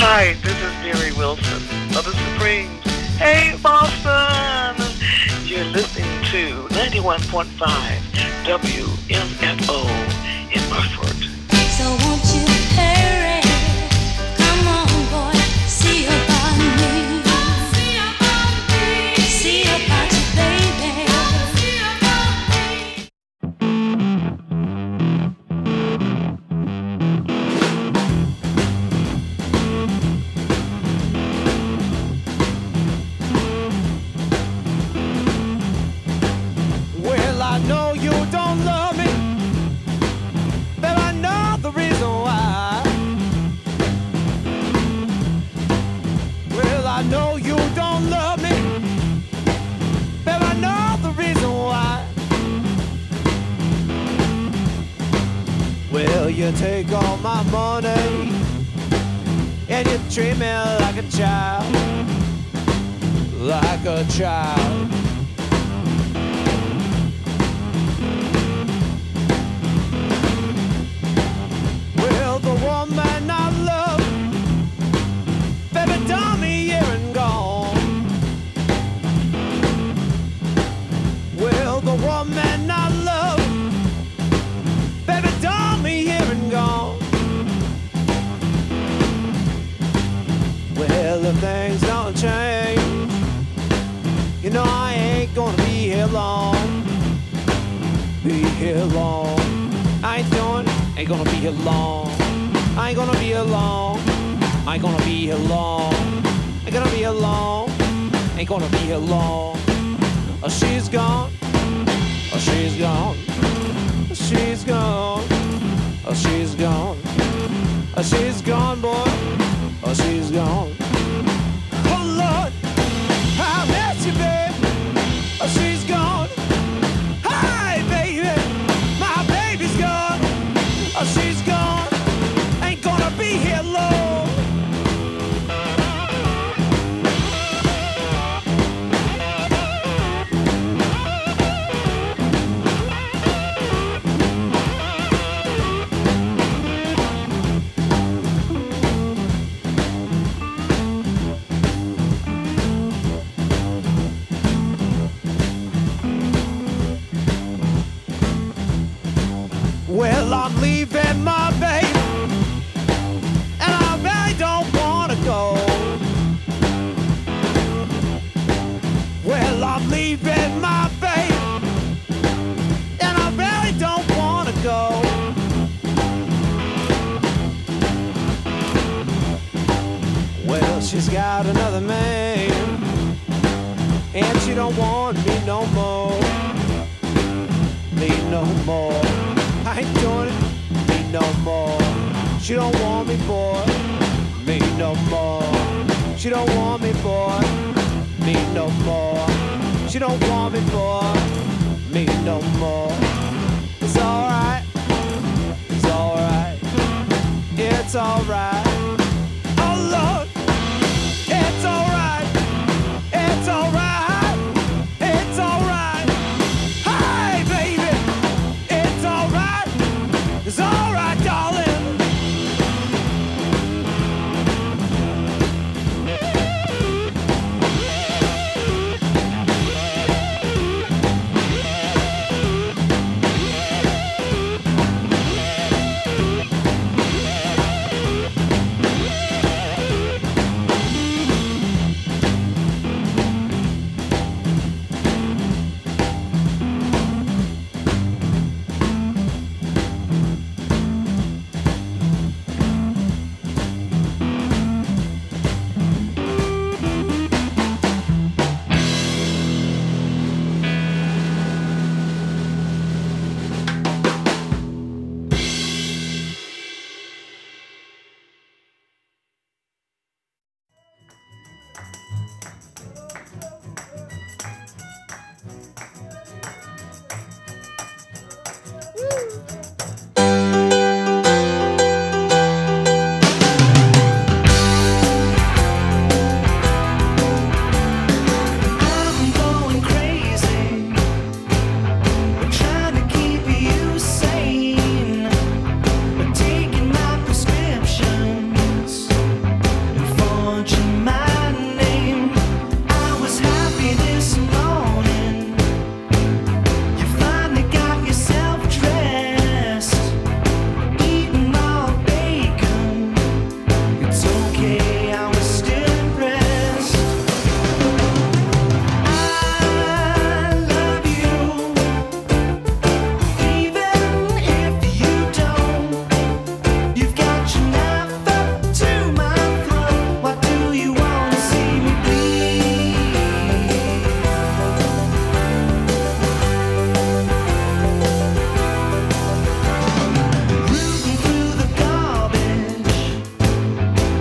Hi, this is Mary Wilson of the Supremes. Hey, Boston! You're listening to 91.5 WMFO in Burford. So won't you hurry? Come on, boy, see about me. See about you, baby. Well, I know you don't love me, but I know the reason why. Well, I know you don't love me, but I know the reason why. Well, you take all my money and you treat me like a child, like a child. Well, the woman I love, baby, done me here and gone. Well, the woman I love, baby, done me here and gone. Well, if things don't change, you know I ain't gonna be here long. Be here long. I ain't doing it. Ain't gonna be here long. I ain't gonna be here long. I ain't gonna be here long. Ain't gonna be here long. Ain't gonna be here long. Oh, she's gone. Oh, she's gone. Oh, she's gone. Oh, she's gone. Oh, she's gone, boy. Oh, she's gone. Oh, Lord, I miss you, babe. Oh, she's gone. Hi, baby. My baby's gone. Oh, she's gone, ain't gonna be here long. Well, I'm leaving my baby, and I really don't wanna go. Well, I'm leaving my baby, and I really don't wanna go. Well, she's got another man, and she don't want me no more. Me no more. I ain't doing it, me no more. She don't want me, boy, me no more. She don't want me, boy, me no more. She don't want me, boy, me no more. It's alright, it's alright, it's alright. Oh Lord, it's alright, it's alright, it's alright. Hi, baby, it's alright. It's alright, darling.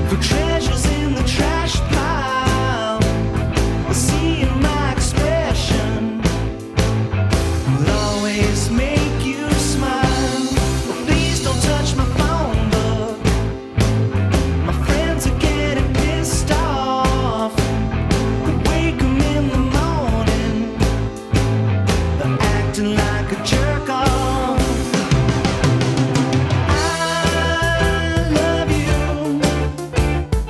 for treasures in the trash pile. Seeing my expression would always make you smile. Well, please don't touch my phone book. My friends are getting pissed off. Wake 'em in the morning, they're acting like a jerk off. I love you.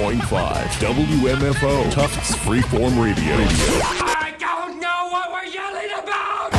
WMFO, Tufts Freeform Radio. I don't know what we're yelling about!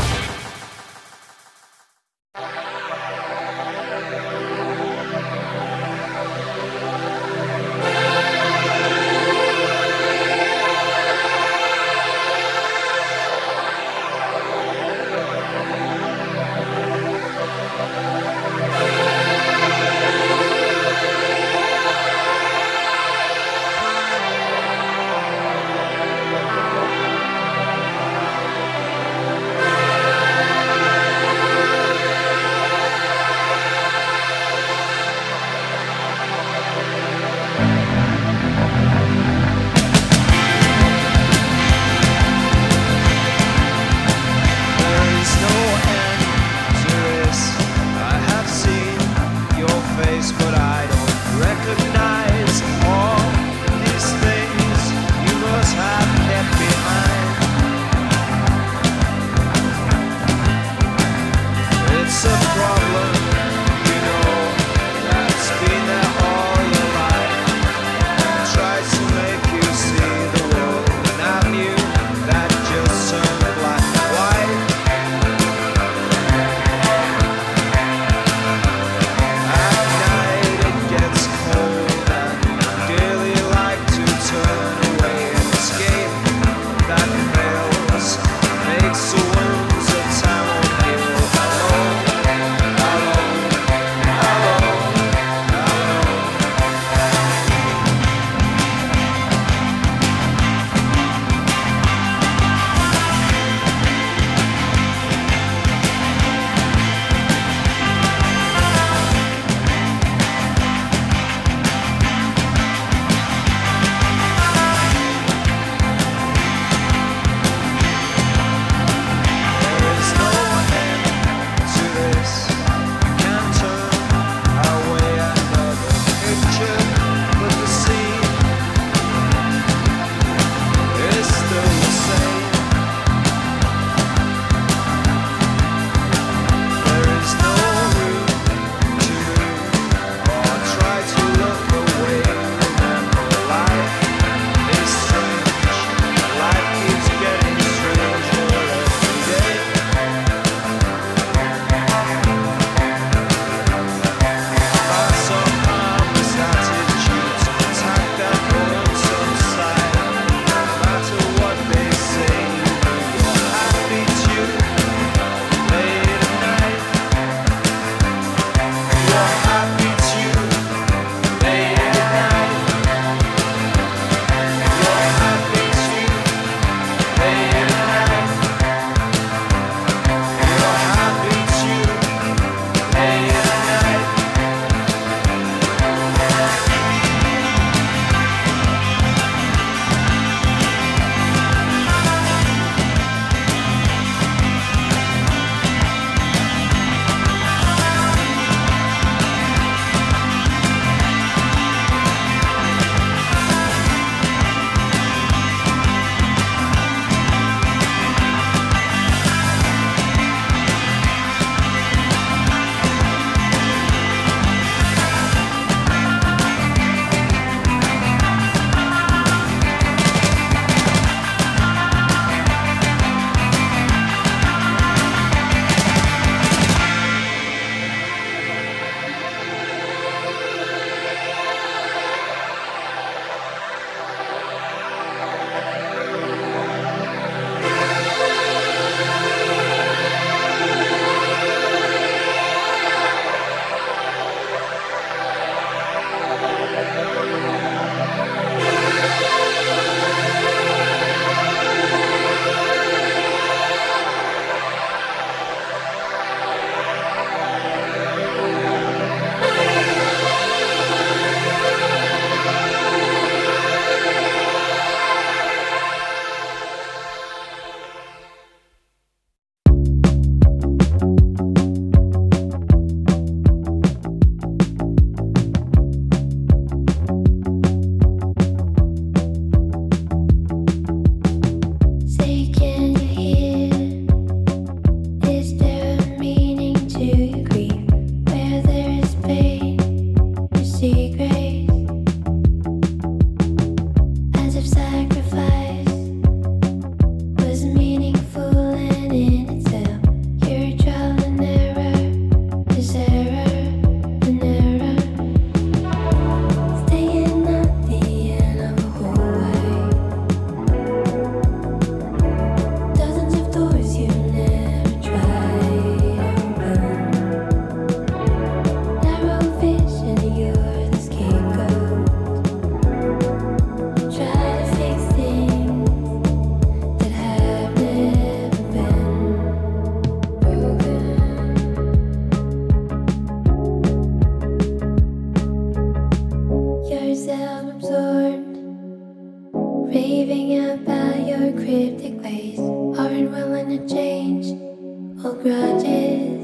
cryptic ways aren't willing to change old grudges.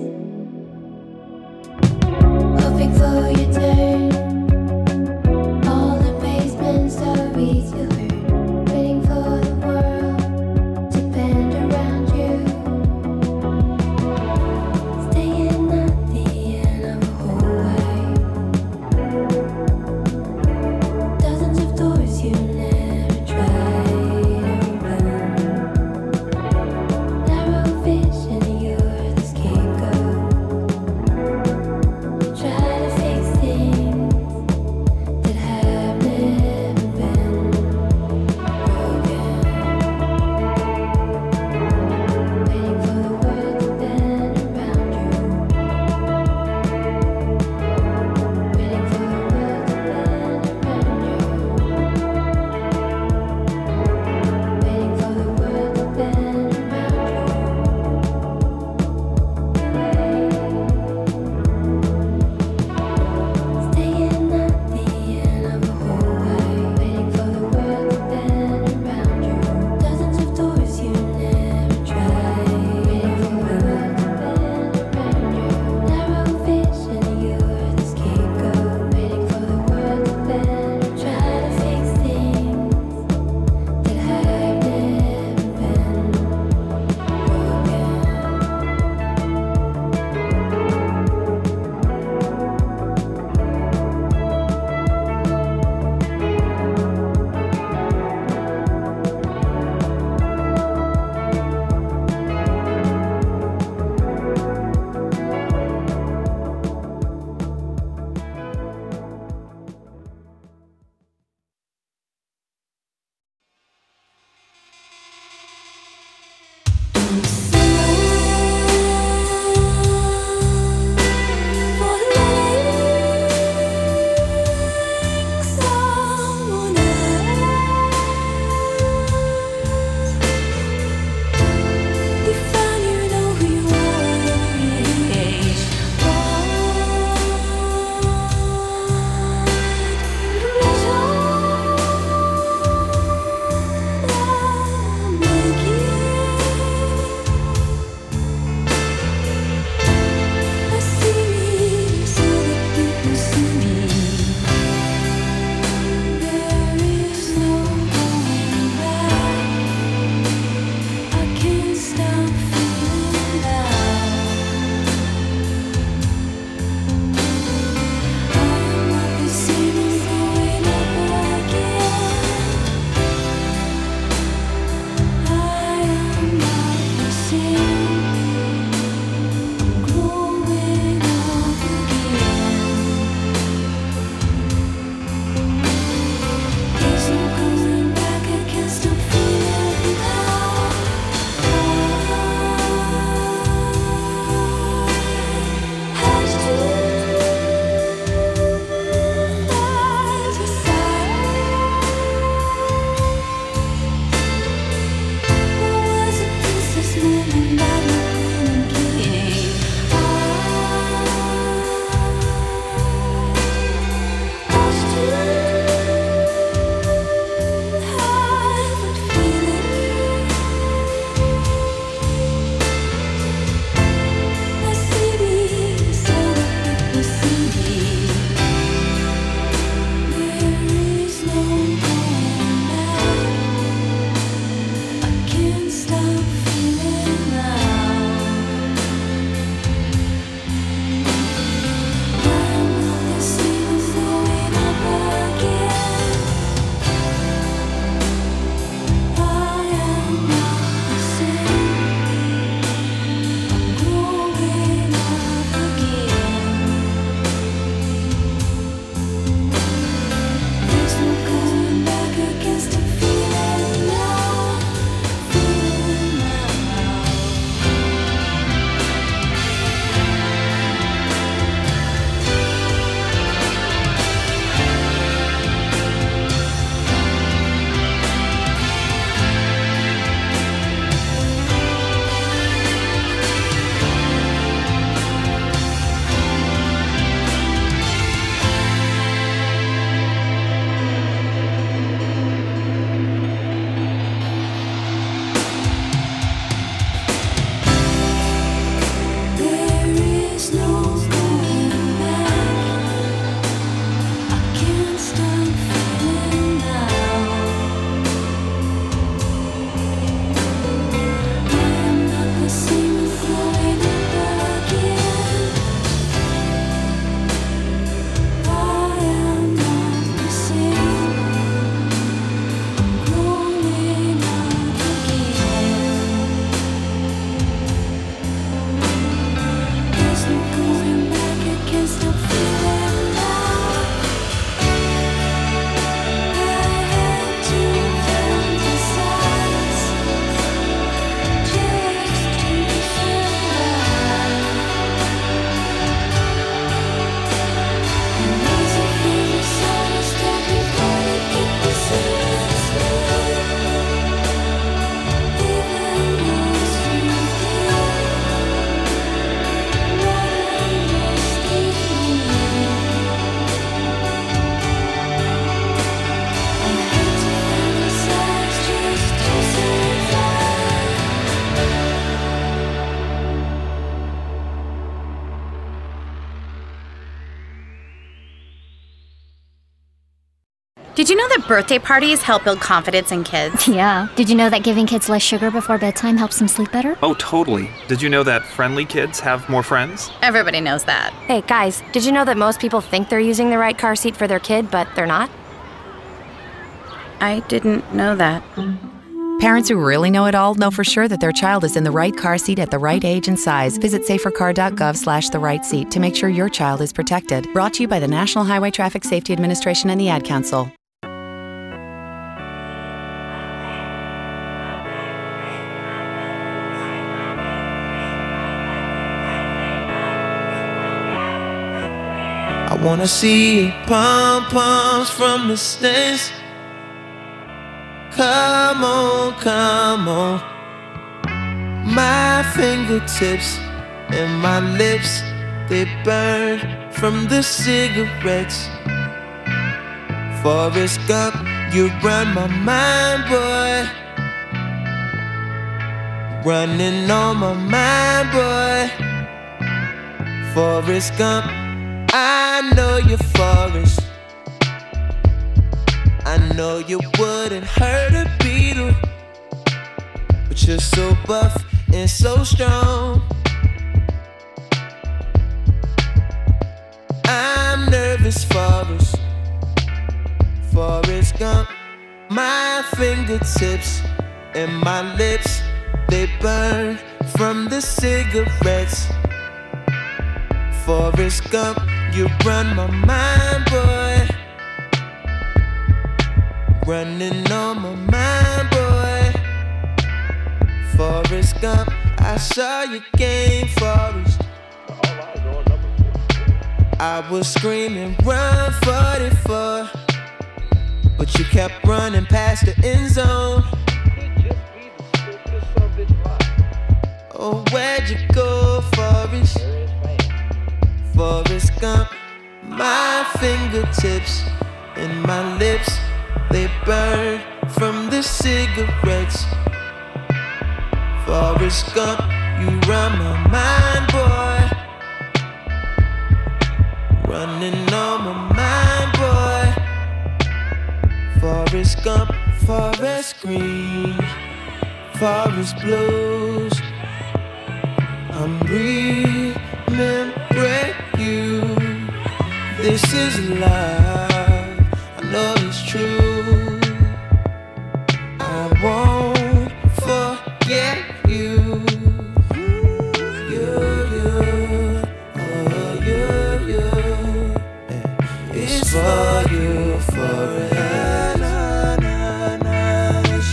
Hoping for your turn. All the basement stories you heard, waiting for the world to bend around you. Staying at the end of a hallway. Dozens of doors you never tried to open. Did you know that birthday parties help build confidence in kids? Yeah. Did you know that giving kids less sugar before bedtime helps them sleep better? Oh, totally. Did you know that friendly kids have more friends? Everybody knows that. Hey, guys, did you know that most people think they're using the right car seat for their kid, but they're not? I didn't know that. Parents who really know it all know for sure that their child is in the right car seat at the right age and size. Visit safercar.gov/the right seat to make sure your child is protected. Brought to you by the National Highway Traffic Safety Administration and the Ad Council. I wanna see pom-poms from the stands. Come on, come on. My fingertips and my lips, they burn from the cigarettes. Forrest Gump, you run my mind, boy. Running on my mind, boy. Forrest Gump, I know you're Forrest. I know you wouldn't hurt a beetle, but you're so buff and so strong. I'm nervous, Forrest. Forrest Gump. My fingertips and my lips, they burn from the cigarettes. Forrest Gump, you run my mind, boy. Running on my mind, boy. Forrest Gump, I saw your game, Forrest. I was screaming, run 44, but you kept running past the end zone. Oh, where'd you go, Forrest? Forrest Gump, my fingertips and my lips, they burn from the cigarettes. Forrest Gump, you run my mind, boy. Running on my mind, boy. Forrest Gump, forest green, forest blues. I'm remembering you. This is love, I know it's true. I won't forget you. It's for you forever. It's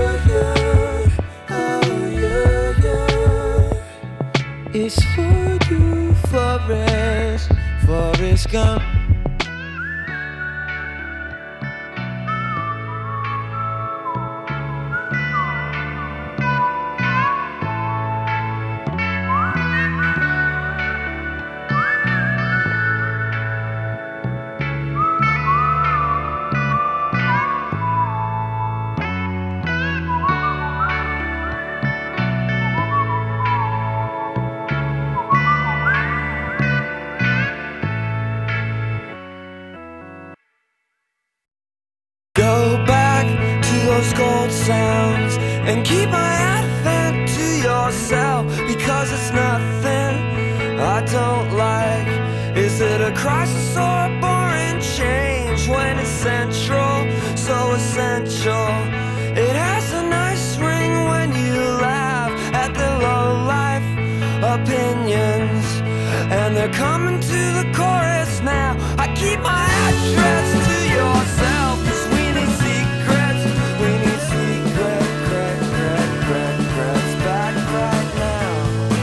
It's for you, Forrest Gump. Gold sounds and keep my advent to yourself, because it's nothing I don't like. Is it a crisis or a boring change when it's central, so essential? It has a nice ring when you laugh at the low-life opinions, and they're coming to the chorus now. I keep my address to yourself, 'cause we need secrets. We need secrets back right now.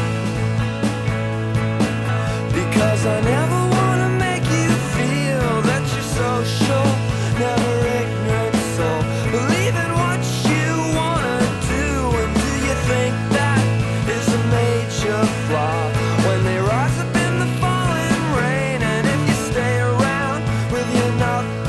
Because I never wanna make you feel that you're social, never ignorant soul. Believe in what you wanna do, and do you think that is a major flaw? When they rise up in the falling rain, and if you stay around with your knuckles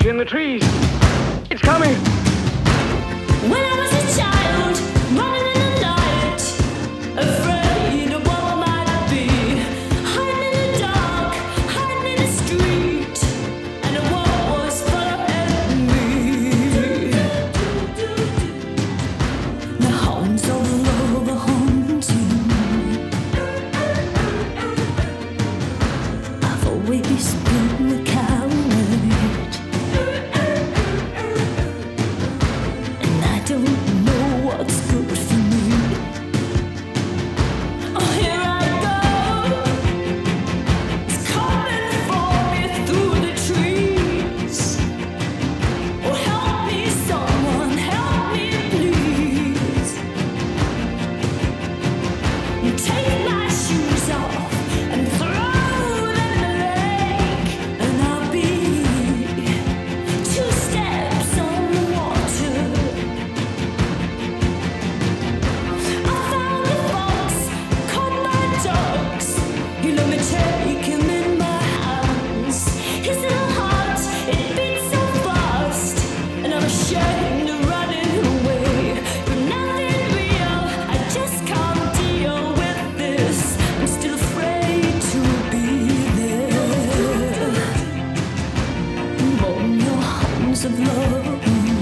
in the trees. It's coming. When I was a child, running in the night, afraid of what I might be, hiding in the dark, hiding in the street, and the world was full of enemy. The hounds all over haunting. I've always been the coward. Don't know what's good for me. Oh, here I go. It's coming for me through the trees. Oh, help me, someone, help me, please. Take my shoes off and throw them in the lake, and I'll be 2 steps on the water. You let me take him in my hands. His little heart, it beats so fast, and I'm ashamed of running away. You're nothing real, I just can't deal with this. I'm still afraid to be there. Warm your arms of love,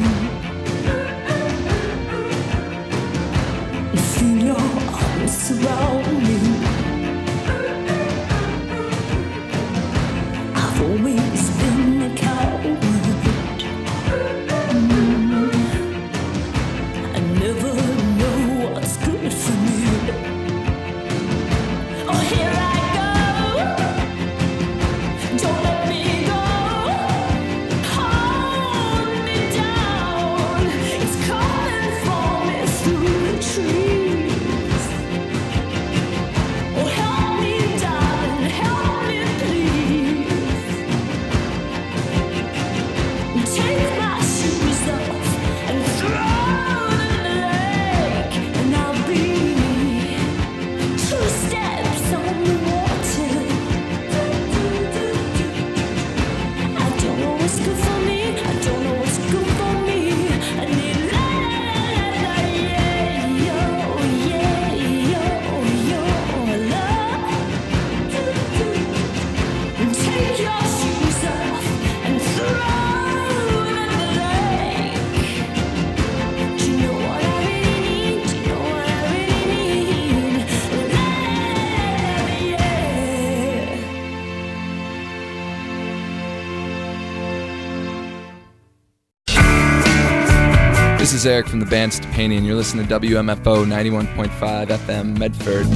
and feel your arms surround me. I've always been a coward. I never know what's good for me. Oh, here I go. Don't let me go. Hold me down. It's coming for me through the trees. Oh, help me, darling, help me, please. Take my shoes off and throw them in the lake, and I'll be 2 steps on the water. I don't know what's good for me. I don't know what's good for me. I need love. Take your shoes off and throw them in the lake. Do you know what I really need? Do you know what I really need? This is Eric from the band Stepani, and you're listening to WMFO 91.5 FM Medford.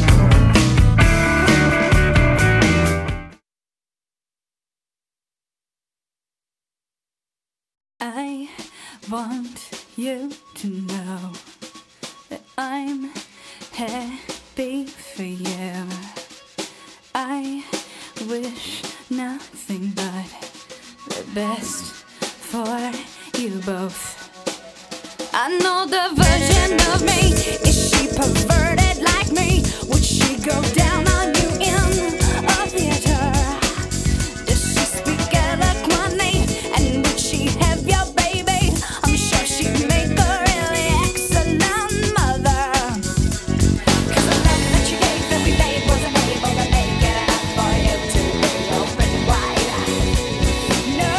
I want you to know that I'm happy for you. I wish nothing but the best for you both. I know the version of me. Is she perverted like me? Would she go down on you in a theater? Does she speak eloquently? And would she have your baby? I'm sure she'd make a really excellent mother. 'Cause the love that you gave every day wasn't able to make it enough for you to be open wide. No.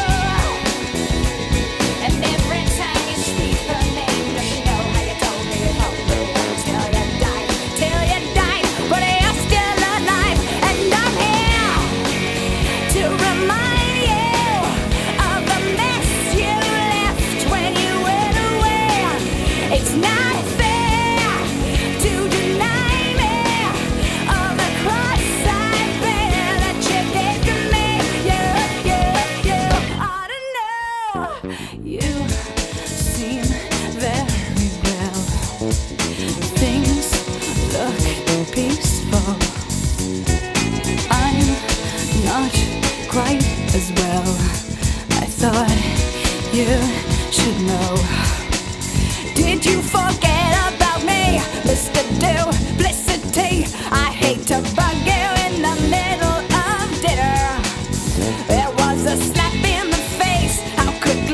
And every time you speak her name, does she know how you told me you hope till you died? Till you died, but you're still alive, and I'm here to remind you of the mess you left when you went away. It's not fair to deny me of the cross I bear that you gave to me. You ought to know. You seem very well. Things look peaceful. I'm not quite as well. I thought you should know. Did you forget about me, Mr. Duplicity? I hate to bug you in the middle of dinner. There was a slap in the face. How could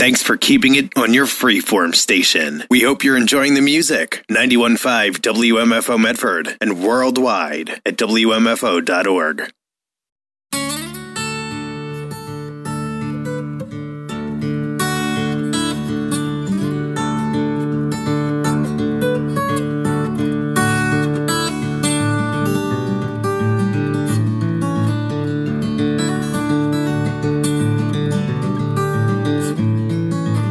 Thanks for keeping it on your freeform station. We hope you're enjoying the music. 91.5 WMFO Medford and worldwide at WMFO.org.